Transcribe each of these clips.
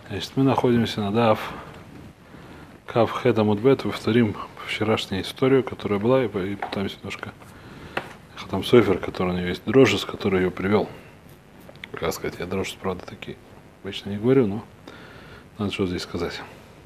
Значит, мы находимся на Дав Кав Хет Амуд Бет, повторим вчерашнюю историю, которая была, и пытаемся немножко там Софер, который у него есть дрожжес, который ее привел. Как сказать, я дрожжес, правда, такие обычно не говорю, но надо что здесь сказать.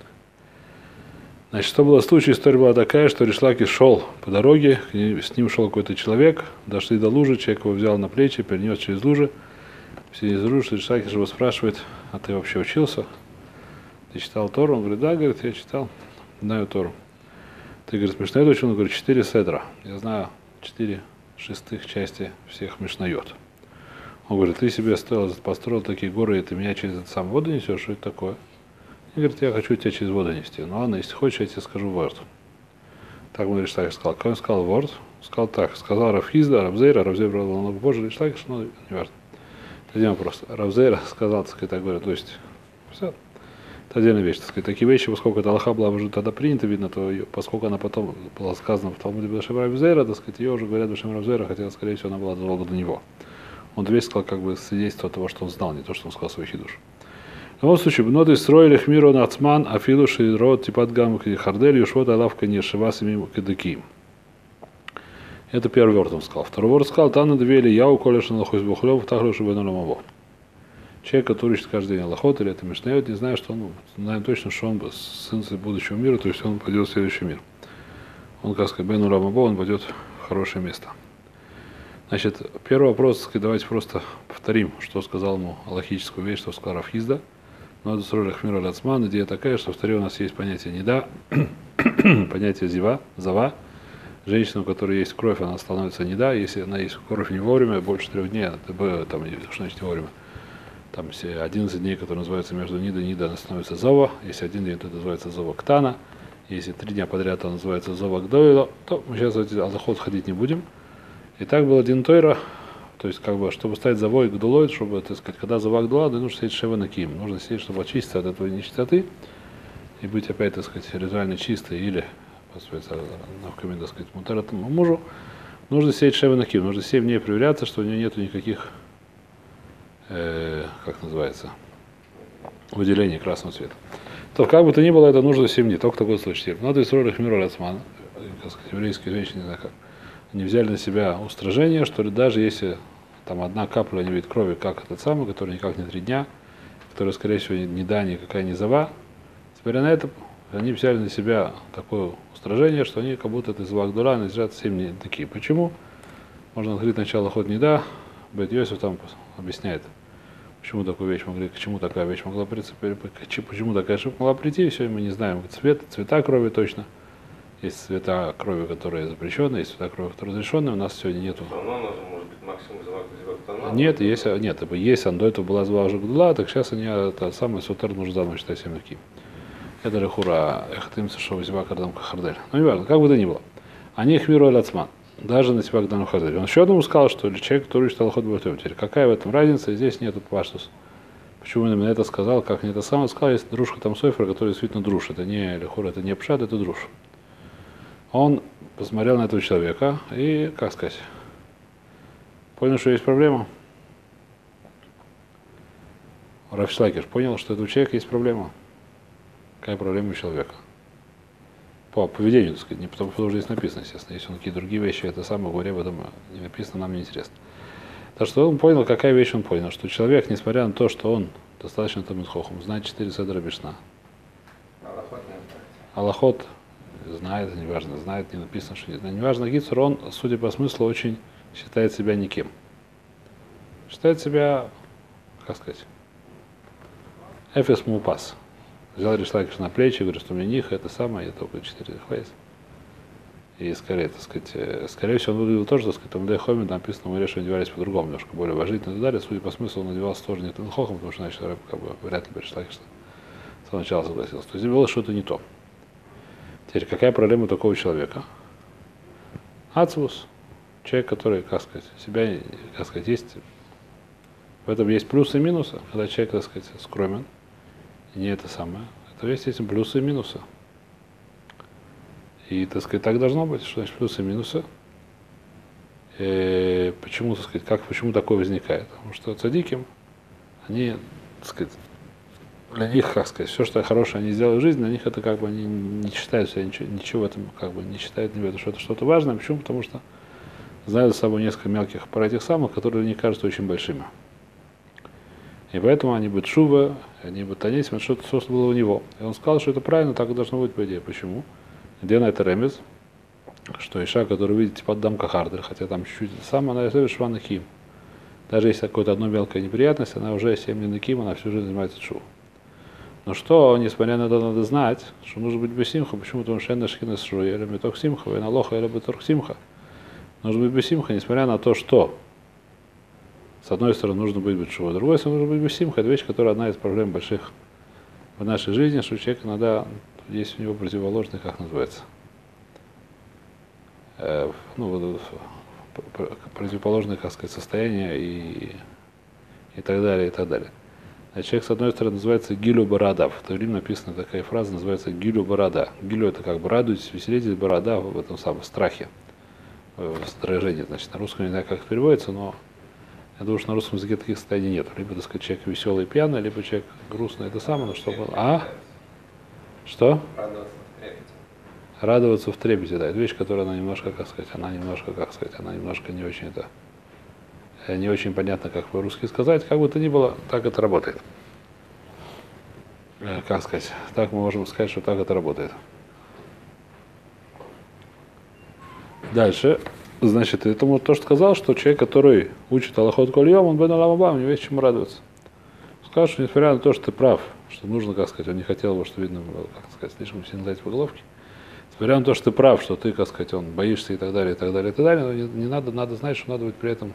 Значит, что было в случае, история была такая, что Ришлаки шел по дороге, с ним шел какой-то человек, дошли до лужи, человек его взял на плечи, перенес через лужи. Все из лужи, Ришлаки же его спрашивает: а ты вообще учился? Ты читал Тору? Он говорит: да, говорит, я читал, знаю Тору. Ты, говорит, Мишнайот учил? Он говорит: 4 седра. Я знаю 4 шестых части всех Мишнайот. Он говорит: ты себе построил такие горы, и ты меня через это сам воду несешь? Что это такое? Он говорит: я хочу тебя через воду нести. Ну ладно, если хочешь, я тебе скажу ворд. Так он Ришлаки сказал. Как он сказал ворд? Сказал так. Сказал Рафхизда, Равзейра был намного позже Ришлаки, но не важно. Это один вопрос. Равзейра сказал, так сказать, так говорят, то есть все. Это отдельная вещь, так сказать. Такие вещи, поскольку эта алаха была уже тогда принята, видно, то ее, поскольку она потом была сказана в Талмуде Бешем Равзейра, так сказать, ее уже говорят Бешем Равзейра, хотя, скорее всего, она была задолго до него. Он весь сказал как бы свидетельство того, что он знал, не то, что он сказал свой хидуш. В любом случае, бноды строили хмиру нацман, афилуш и род типат гам хардель, юшвот алавка не шивас имим кедеким. Это первый ворд он сказал. Второй ворд сказал: Тана двели яу колешен лохуис бухлев, тахлюш бенуламаво. Человек, который учит каждый день Аллахот, или это Мишнайот, не знаю, что он, знаем точно, что он сын будущего мира, то есть он пойдет в следующий мир. Он, как сказать, Бен Урамабо, он пойдет в хорошее место. Значит, первый вопрос, давайте просто повторим, что сказал ему аллахическую вещь, что сказал Рафхизда. Но это строили Хмира Лацман, идея такая, что в Торе у нас есть понятие неда, понятие зива, зава. Женщина, у которой есть кровь, она становится неда, если она есть кровь не вовремя, больше 3 дней, там, что значит не вовремя? Там все 11 дней, которые называются между нида и нида, она становится зова. Если один день, то это называется зова ктана. Если 3 дня подряд, то называется зова гдойло. То мы сейчас в эти аллахот ходить не будем. И так был один тойра, то есть как бы, чтобы стать завой гдулой, чтобы, так сказать, когда зова гдула, да, нужно сидеть шева наким. Нужно сидеть, чтобы очиститься от этой нечистоты и быть опять, так сказать, ритуально чистой или, так сказать, мутаратому мужу. Нужно сидеть шева наким. Нужно 7 дней проверяться, что у нее нет никаких как называется, выделение красного цвета. То как бы то ни было, это нужно 7 дней, только такой случай. Надо из ролик мира Рацмана, как сказать, еврейские женщины, не знаю как, они взяли на себя устражение, что ли, даже если там одна капля не видит крови, как этот самый, который никак не 3 дня, который, скорее всего, ни да, никакая не зова, теперь на это они взяли на себя такое устражение, что они как будто это из Вагдура называют 7 дней такие. Почему? Можно открыть начало ход не да, Бет Йосиф там объясняет, почему такую вещь могли, к чему такая вещь могла прийти, почему такая ошибка могла прийти, все мы не знаем цвета крови точно. Есть цвета крови, которые запрещены, есть цвета крови, которые разрешены. У нас сегодня нету. Может быть, максимум зевак. Нет, есть, до этого была звала Жигдула, так сейчас они это самое сутер нужно заново считать всем таким. Это лехура, эхтым сошел зевак ардам кахардель. Ну не важно, как бы то ни было. Они их миру ацман. Даже на себя когда хардель. Он еще одному сказал, что человек, который читал ход будет теперь. Какая в этом разница? Здесь нету паштус. Почему именно это сказал, как не это самое сказал, есть дружка там Софер, который действительно друж. Это не лихур, это не пшат, это друж. Он посмотрел на этого человека и, как сказать, понял, что есть проблема. Рав Шлакер понял, что у человека есть проблема. Какая проблема у человека? По поведению, так сказать, не потому, что здесь написано, естественно. Если он какие-то другие вещи, это самое, говоря об этом не написано, нам не интересно. Так что он понял, какая вещь он понял, что человек, несмотря на то, что он достаточно Талмид Хохам, знает 4 седра Бишна. Аллахот знает, неважно, знает, не написано, что не знает. Неважно, Гицур, он, судя по смыслу, очень считает себя никем. Считает себя, как сказать, эфес мупас. Взял Ришлакиш на плечи, говорит, что у меня них это самое, я только 4 хвейс. И скорее, так сказать, скорее всего, он выглядел тоже, так сказать, там Дайхоме написано, мы решили одевались по-другому, немножко более уважительно и так далее. Судя по смыслу, он одевался тоже не Танхохом, потому что, значит, как бы, вряд ли Ришлакиш с самого начала согласился. То есть было что-то не то. Теперь, какая проблема у такого человека? Ацвус. Человек, который, как сказать, себя, как сказать, есть, в этом есть плюсы и минусы, когда человек, так сказать, скромен, и не это самое. Это есть этим плюсы и минусы. И, так сказать, так должно быть, что значит плюсы и минусы. И почему, так сказать, почему такое возникает? Потому что цадиким, они, так сказать, для них, как сказать, все, что хорошее они сделали в жизни, для них это как бы они не считают себя ничего в этом, как бы не считают в этом, что это что-то важное. Почему? Потому что знают за собой несколько мелких пар этих самых, которые для них кажутся очень большими. И поэтому они будут шува, они будут танить, что-то было у него. И он сказал, что это правильно, так и должно быть по идее. Почему? Где на это ремез? Что Иша, который видите под дам кахардер, хотя там чуть-чуть сам, она рисует шванахим. Даже если какая-то одна мелкая неприятность, она уже 7 лет наким, она всю жизнь занимается шувой. Но что, несмотря на это, надо знать, что нужно быть бесимха. Почему? Потому что шхина с шуя, или бетох симха, и налоха, или бетох симха. Нужно быть бесимха, несмотря на то, что с одной стороны нужно быть бешува, с другой стороны нужно быть бесимха. Это вещь, которая одна из проблем больших в нашей жизни, что человек иногда есть у него противоположный, как называется, противоположное, как сказать, состояние и так далее, и так далее. А человек, с одной стороны, называется гилю барада. В Таврим написана такая фраза, называется гилю барада. Гилю это как бы радуйтесь, веселитесь, барада в этом самом страхе, в сторожении. Значит, на русском не знаю, как это переводится, но я думаю, что на русском языке таких состояний нет. Либо, так сказать, человек веселый и пьяный, либо человек грустный, это самое, но чтобы... Что? Радоваться в трепете, да. Это вещь, которая она немножко не очень это... Не очень понятно, как по-русски сказать. Как бы то ни было, так это работает. Как сказать? Так мы можем сказать, что так это работает. Дальше. Значит, это то, что сказал, что человек, который учит Аллахот Коль-Йом, он бен Алам Аба, у него есть чему радоваться. Сказал, что несмотря на то, что ты прав, что нужно, как сказать, он не хотел бы, что видно было, как сказать, слишком сильно дать по головке. Несмотря на то, что ты прав, что ты, как сказать, он боишься и так далее, и так далее, и так далее, но не надо знать, что надо быть при этом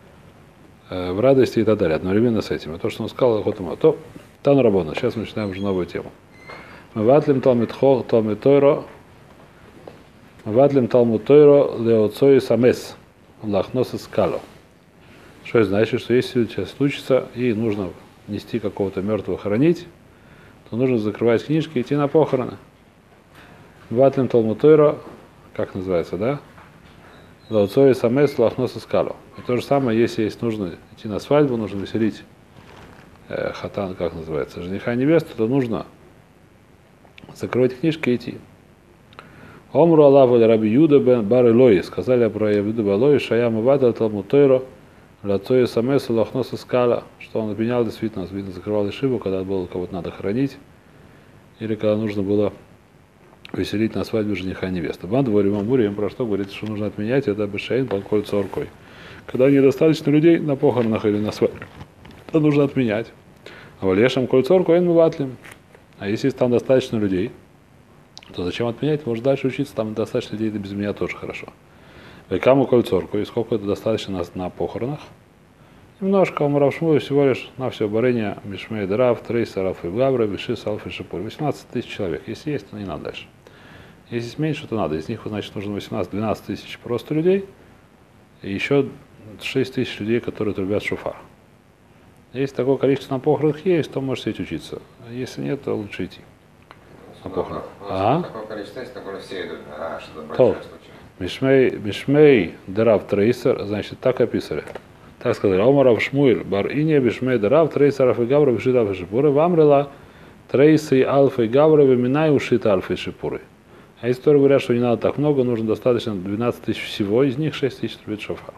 в радости и так далее, одновременно с этим. И то, что он сказал, то Тану Рабона. Сейчас мы начинаем уже новую тему. Мы ватлим Талмид Тойро, ватлим Талмуд Тойро леоцой самес, лахноса скало. Что это значит, что если сейчас случится и нужно нести какого-то мертвого хоронить, то нужно закрывать книжки и идти на похороны. Ватлим Талмуд Тойро, как называется, да? Леоцой самес, лахноса скало. И то же самое, если нужно идти на свадьбу, нужно веселить хатан, как называется, жениха и невесту, то нужно закрывать книжки и идти. Омру Аллаху Раби Юда бен Бар Элой, сказали про Юда бен Элой, Шаям Ивада Талмуд Тойро, Лацой Самесу Лахноса Скала, что он обменял действительно, закрывал ишиву, когда было кого-то надо хоронить, или когда нужно было веселить на свадьбе жениха и невесты. Бандворим Амурим про что говорит, что нужно отменять, это Бешейн Балколь Цоркой. Когда недостаточно людей на похоронах или на свадьбе, то нужно отменять. А Валешам Кольцор Коэн Муватлим. А если там достаточно людей, то зачем отменять? Может дальше учиться, там достаточно людей, да без меня тоже хорошо. Вайкаму Кольцорку, и сколько это достаточно на похоронах? Немножко, Омравшму всего лишь на все Барыня, Мишмей Дарав, Трейс, Араф и Гавра, Биши, Салф и Шипур. 18 тысяч человек. Если есть, то не надо дальше. Если есть меньше, то надо. Из них, значит, нужно 18-12 тысяч просто людей. И еще 6 тысяч людей, которые трубят шофар. Если такое количество на похоронах есть, то можешь сидеть учиться. А если нет, то лучше идти на похоронах. Такое количество есть, такое все идут. Что-то большое случилось. Мишмей Дарав Трейсер, значит, так описали. Так сказали. Омарав Шмуэль, Бар Ине, Бишмей Дарав, Трейсер, Алфа и Гавра, Бишит Алфа и Шипуры. Вамрела Трейсы, Алфа и Гавра, Виминай, Ушит Алфа и Шипуры. А истории говорят, что не надо так много, нужно достаточно 12 тысяч всего, из них 6 тысяч трубит шофар.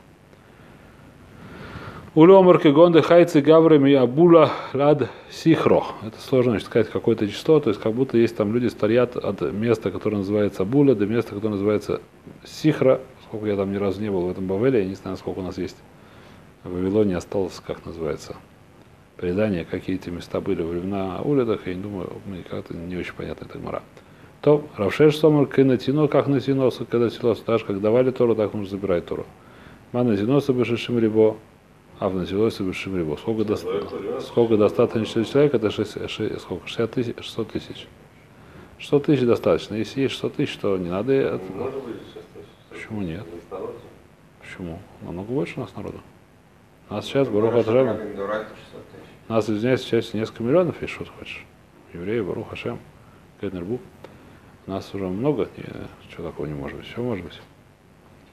Улемар Кегонды Хайцы Гаврами Абула Лад Сихро. Это сложно значит, сказать какое-то число, то есть как будто есть там люди стоят от места, которое называется Абула, до места, которое называется Сихра. Сколько я там ни разу не был в этом Бавеле, я не знаю, сколько у нас есть. В Вавилоне осталось, как называется, предание, какие эти места были во времена улицах, я не думаю, мне как-то не очень понятно эта гмара. То Равшеш Сомар Кинатино, как натянулся, когда тянулся, так же, как давали Тору, так нужно забирать Тору. Ман натянулся бы Шимрибо, а в натянулся бы Шимрибо. Сколько достаточно человек, это 60 тысяч, 600 тысяч. 600 тысяч достаточно. Если есть 600 тысяч, то не надо. Может быть 6 тысяч. Почему нет? Почему? Намного больше у нас народу. У нас сейчас Барух Ашем. У нас, извиняюсь, сейчас несколько миллионов, если что ты хочешь. Евреи, Барух Ашем, Кетнербук. У нас уже много, что такого не может быть, все может быть.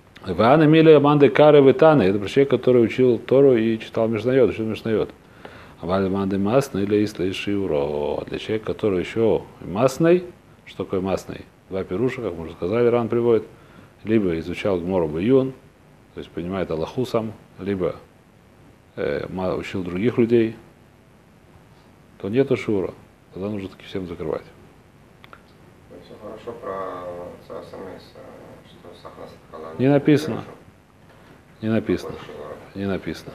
Ваана Мили Аманды Кары Витаны, это человек, который учил Тору и читал Мишнайот, учил Мишнайот. Вальманды масный или ислышиуро. Для человека, который еще масный, что такое масный? Два пируша, как мы уже сказали, Ран приводит. Либо изучал Гмору Баюн, то есть понимает Аллаху сам, либо учил других людей, то нету шура. Тогда нужно таки всем закрывать. Все хорошо про ЦСМС, что Сахнас сказал. Не написано. Не написано. Не написано.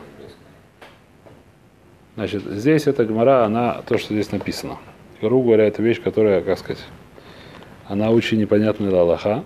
Значит, здесь эта гмара, она, то, что здесь написано. Грубо говоря, это вещь, которая, как сказать, она очень непонятная для Аллаха.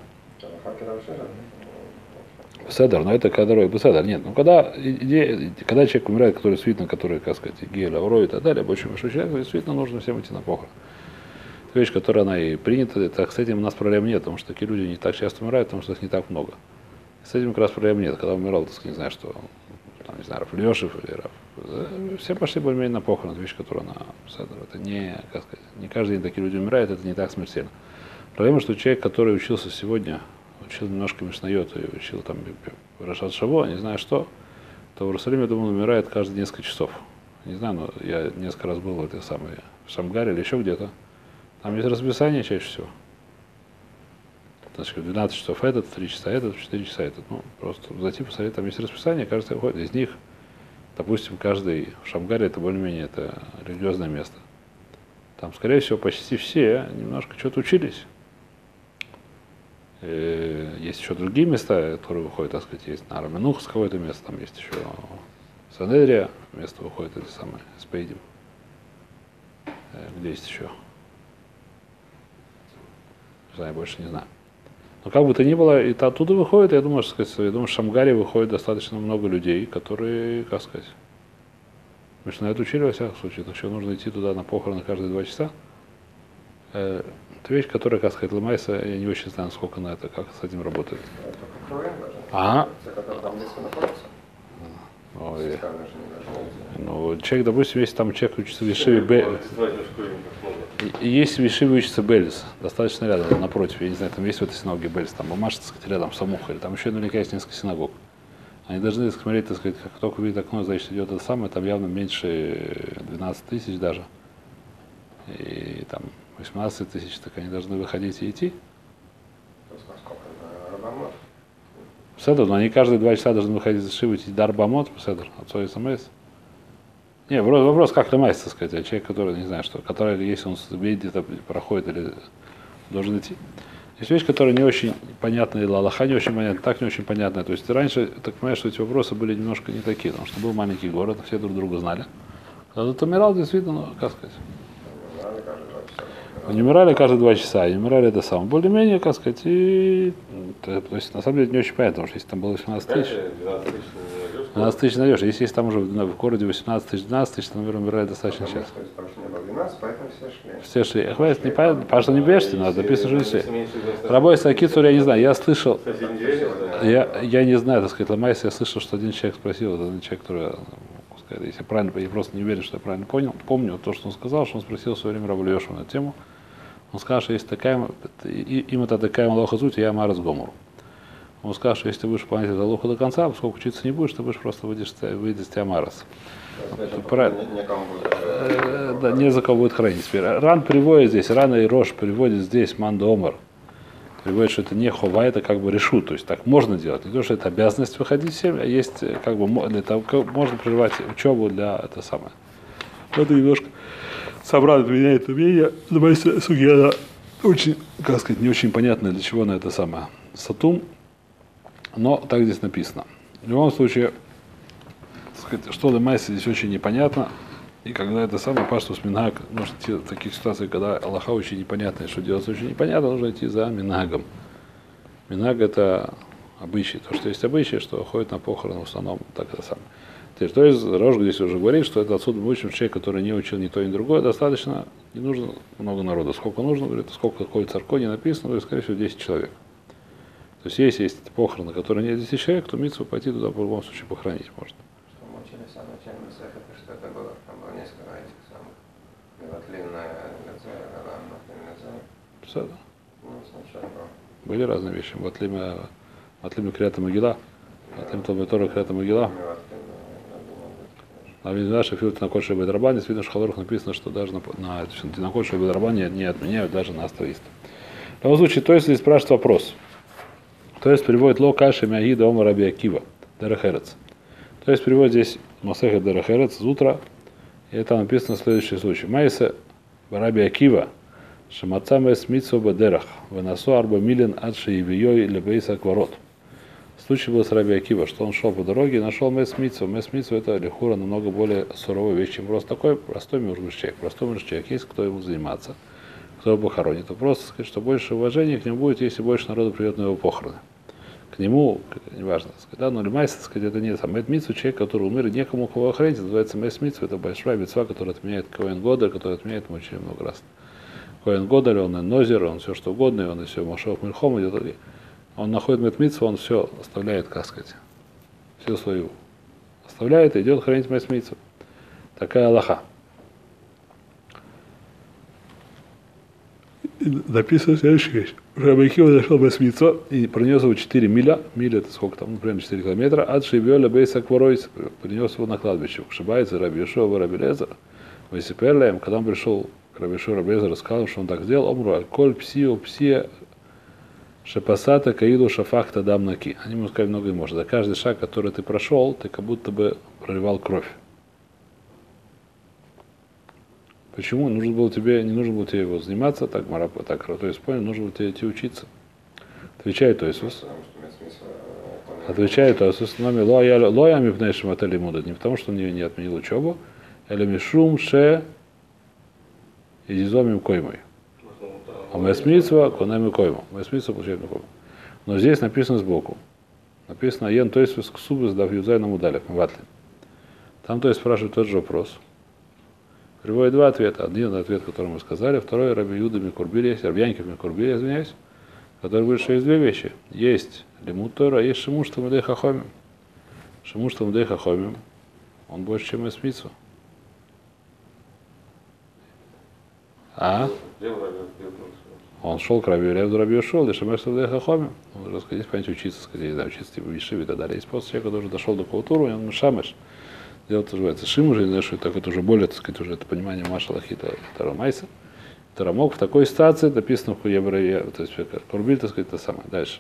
Седер, но это который Седер, нет. Ну когда человек умирает, который действительно, который, как сказать, Геля, Уро и так далее, больше большой человек, действительно нужно всем идти на похорон. Это вещь, которая она и принята, так с этим у нас проблем нет, потому что такие люди не так часто умирают, потому что их не так много. С этим как раз проблем нет. Когда умирал, так не знаю, что, там, не знаю, Раф Лешев или Раф, все пошли более-менее на похорон, это вещь, которая на Седер. Это не, как сказать, не каждый день такие люди умирают, это не так смертельно. Проблема, что человек, который учился сегодня, учил немножко Мишнайот и учил там Рашат Шаво, не знаю что, то в Иерусалиме, я думаю, умирает каждые несколько часов. Не знаю, но я несколько раз был в этой самой Шамгаре или еще где-то. Там есть расписание чаще всего. Значит, 12 часов этот, 3 часа этот, 4 часа этот. Ну, просто зайти посмотреть, там есть расписание, каждый выходит. Из них, допустим, каждый в Шамгаре это более-менее это религиозное место. Там, скорее всего, почти все немножко что-то учились. Есть еще другие места, которые выходят, так сказать, есть на Раменухс какое-то место, там есть еще Санедрия, место выходит эти самые Спейдим. Где есть еще? Не знаю, больше не знаю. Но как бы то ни было, и оттуда выходит, я думаю, что в Шамгаре выходит достаточно много людей, которые, как сказать, мы же на это учили во всяком случае, так что нужно идти туда на похороны каждые 2 часа. Это вещь, которая, как сказать, ломается, я не очень знаю, сколько на это, как с этим работает. Ага. Ну, человек, допустим, если там человек учится в Ешиве, есть в Ешиве учится Бельс, достаточно рядом, напротив, я не знаю, там есть в этой синагоге Бельс, там Бумаш, так сказать, рядом Самуха, или там еще наверняка есть несколько синагог. Они должны смотреть, так сказать, как только видят окно, значит, идет это самое, там явно меньше 12 тысяч даже. И там 18 тысяч, так они должны выходить и идти. Седер, но они каждые 2 часа должны выходить за Шиву, идти дар Бамот, Седер, отцой СМС. Не, вопрос, как ломается, так сказать, а человек, который, не знаю, что, который, если он видит, это проходит или должен идти. Есть вещь, которая не очень понятная, для Аллаха не очень понятная, так не очень понятная. То есть раньше, так понимаешь, что эти вопросы были немножко не такие, потому что был маленький город, все друг друга знали. Когда ты умирал, действительно, ну, как сказать. Не умирали каждые 2 часа, не умирали это самое. Более-менее, как сказать, и... То есть, на самом деле, не очень понятно, потому что если там было 18 тысяч... 12 тысяч найдешь. Если там уже в городе 18 тысяч, 12 тысяч, то, наверное, умирает достаточно часто. Все шли. Хватит, не понятно, потому что не бежите, надо записывать, что все. Рабой Сакицур, я не знаю, я слышал, я не знаю, так сказать, Ламайс, я слышал, что один человек спросил, один человек, который, если я правильно, я просто не уверен, что я правильно понял, помню то, что он сказал, что он спросил в свое время Рабу Лешу на эту тему. Он сказал, что есть такая, им это такая малоха зуть, я Марас Гомору. Он сказал, что если ты будешь выполнять это Аллаху до конца, поскольку учиться не будешь, ты будешь просто выйдешь из Тиамарас. Да, не за кого будет хранить. Теперь Ран приводит здесь, Ран и Рош приводит здесь Мандомар. Приводит, что это не хова, это как бы решу. То есть так можно делать. Не то, что это обязанность выходить всем, а есть как бы для того, можно прерывать учебу для это самое. Это немножко собрал меняет мнение. Сугьяна очень, как сказать, не очень понятно, для чего на это самое. Сатум. Но так здесь написано. В любом случае, сказать, что Лемайса здесь очень непонятно. И когда это самое паштус минхаг, может идти в таких ситуациях, когда Аллаха очень непонятно, что делать очень непонятно, нужно идти за минхагом. Минхаг это обычай. То, что есть обычай, что ходит на похороны в основном, так это самое. То есть Рожг здесь уже говорит, что это отсюда мы учим, человек, который не учил ни то, ни другое, достаточно, не нужно много народа. Сколько нужно, говорит, сколько ходит царко, не написано, говорит, скорее всего, 10 человек. То есть, если есть похороны, которые нет 10 человек, то митцву пойти туда в любом случае похоронить можно. Что мы учили сам начальный сахар, что это было, там было несколько этих самых. Миватлимная Газая. Все, да. Ну, сначала было. Были разные вещи. Матлима Крията Могила, Матлим Толбетора Крията Могила. А в нашей филте на Кольше Бедрабане, видно, что в Халорах написано, что даже на Кольше Бедрабане не отменяют даже на астроиста. В любом случае, то есть спрашивает вопрос. То есть переводит Ло Каши Мягида Ома Раби Акива, Дерехерец. То есть переводит здесь Масеха Дерехерец, утро, и там написано следующий случай. Майса Раби Акива, Шамацам эс митсо бедерах, выносу арба милин адши и вией лебейса кворот. Случай был с Раби Акива, что он шел по дороге и нашел мес митсу. Мес митсу это лихура намного более суровая вещь, чем просто такой простой мужик. Простой мужик, есть кто ему заниматься, кто его похоронит. То просто сказать, что больше уважения к нему будет, если больше народу придет на его похороны. К нему, неважно, сказать, да, но лимайса, сказать, это не сам. Мес митсу, человек, который умер, некому кого охранить, называется мес митсу, это большая митцва, которая отменяет Коэн Годель, который отменяет ему очень много раз. Коэн Годель, он и Нозер, он все что угодно, и он и все Машов Мильхом идет. Он находит Метмитсу, он все оставляет, как сказать, всю свою оставляет и идет хранить Метмитсу. Такая Аллаха. Написано следующая вещь. Раби Акива нашел Метмитсу и принес его 4 миля. Миля это сколько там? Ну, примерно 4 километра. От Шибиоля Бейса Кворойс принес его на кладбище. Шибайца Раби Йошуа Раби Лезер. Васиперлаем, когда он пришел к Раби Йошуа Раби Лезеру, сказал, что он так сделал. Омру аль-коль псио псия Шепасата Каиду Шафахта Дамнаки. Они ему сказали много и может. За каждый шаг, который ты прошел, ты как будто бы проливал кровь. Почему? Не нужно было тебе его заниматься, так то есть понял, нужно было тебе идти учиться. Отвечает Иисус. Отвечает Иисус нами лоями в нашем отеле муда. Не потому, что он не отменил учебу, или мишум ше изизомим коймой. А Месмитсва конами койму. Месмитсва получает на койму. Но здесь написано сбоку. Написано Йен то есть ксубы сдав юзай на мудалях, ватли. Там то есть спрашивает тот же вопрос. Приводит два ответа. Один ответ, который мы сказали, второй Раби Юда Микурбили, есть Раби Янкив Микурбили, извиняюсь, который говорит, что есть две вещи. Есть лимут Тора, а есть шимуш тамудей хахомим. Шимуш тамудей хахомим, он больше, чем Месмитсва. А? Он шел к Раби Левду Раби Йошуа, Лешамеш Савдей Хахомим. Он уже здесь понятие учиться, сказать, да, учиться типа в Ешиве и так далее. Есть просто человек, который уже дошел до какого-то уровня, он Шамеш. Дело называется Шимуш, и дальше так это уже более, так сказать, уже это понимание Маша Лахита Тарамайса. Тарамок в такой ситуации написано в Еврея, то есть Курбиль, так сказать, это самое. Дальше.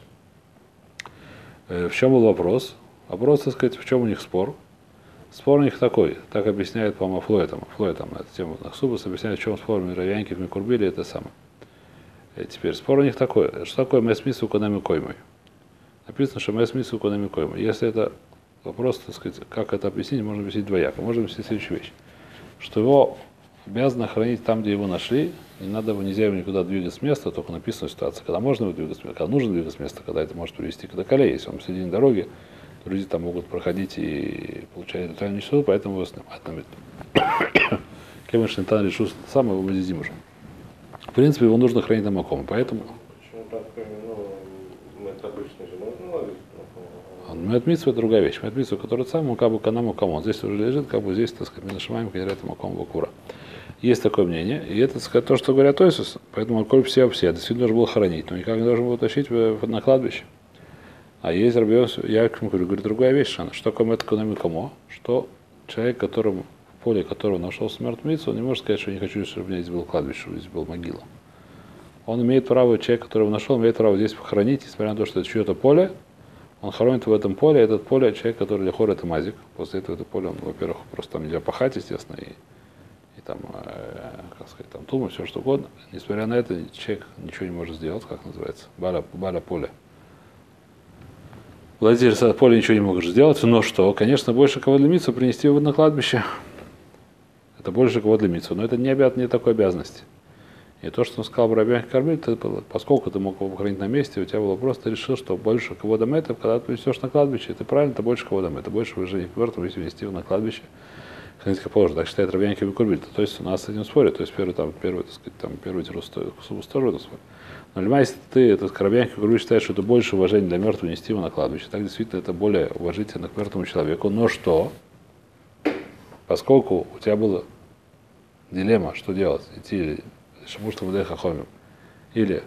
В чем был вопрос? Вопрос, так сказать, в чем у них спор? Спор у них такой, так объясняет, по-моему, Флоя там на эту тему Нахсубас объясняет, в чем спор между Янкив и Курбили, это самое. И теперь спор у них такой, что такое Месмису Конами Коймой? Написано, что Месмису Конами Коймой. Если это вопрос, так сказать, как это объяснить, можно объяснить двояко. Можно объяснить следующую вещь, что его обязаны хранить там, где его нашли, нельзя его никуда двигать с места, только написана ситуация, когда можно его двигать с места, когда нужно двигать с места, когда это может привести к колее, если он в середине дороги, то люди там могут проходить и получать ритуальную нищету, поэтому его снимают. Кемеш Нитан решил сам его вывезим уже. В принципе, его нужно хранить на маком, поэтому... Почему так, мед обычный же можно ловить? Мэтмитсва это другая вещь. Мэтмитсва, который сам мукабу канаму камон. Здесь уже лежит, как бы здесь, так сказать, минашимаем кенерета маком бакура. Есть такое мнение, и это, так сказать, то, что говорят Тойсус, поэтому коль все действительно должен был хранить, но никак не должен был тащить на кладбище. А есть Рабиос, я говорю, другая вещь, что такое мэткономикомо, что человек, в поле которого нашел смерть Митсу, он не может сказать, что я не хочу, чтобы у меня здесь было кладбище, чтобы здесь была могила. Он имеет право, человек, которого нашел, имеет право здесь похоронить, несмотря на то, что это чье-то поле, он хоронит в этом поле, этот поле, человек, который лихор, это мазик. После этого это поле, он, во-первых, просто там нельзя пахать, естественно, и там, как сказать, там тумы, все что угодно. Несмотря на это, человек ничего не может сделать, как называется, баля поле. Владелец поля ничего не может сделать, но что? Конечно, больше кого для митцу принести его на кладбище. Это больше кого для митцу, но это не такой обязанности. И то, что он сказал Рабиах Кармель, поскольку ты мог его похоронить на месте, у тебя было просто решил, что больше кого домета, когда ты несешь на кладбище, это правильно, это больше кого домета, больше выживания к мертвым, если вести его на кладбище, хранить как положено. Так считает Рабиах Кармель. То есть у нас с этим спорят, то есть первый тирус тоже это спорит. Но если ты, этот Рабиах Кармель считает, что это больше уважения для мертвого нести его на кладбище, так действительно это более уважительно к мертвому человеку. Но что? Поскольку у тебя была дилемма, что делать, идти Шамуш Тамудей Хахомим. Или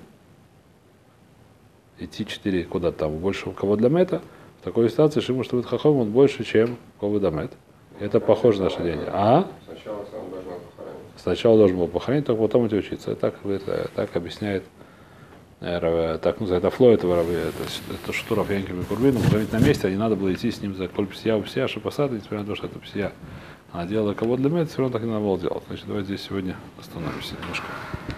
идти 4 куда-то там, больше у кого для мета. В такой ситуации Шамуш Тамудей Хахомим он больше, чем кого для мета. Это похоже на наше день. А? Сначала сам должен похоронить. Сначала должен был похоронить, только потом идти учиться. Так объясняет, так называется, Фло, это Штуров Янкель Курбин, похоронить на месте, а не надо было идти с ним за коль псия, шипасада, несмотря на то, что это псия. Она делала кого для меня, все равно так и надо было делать. Значит, давайте здесь сегодня остановимся немножко.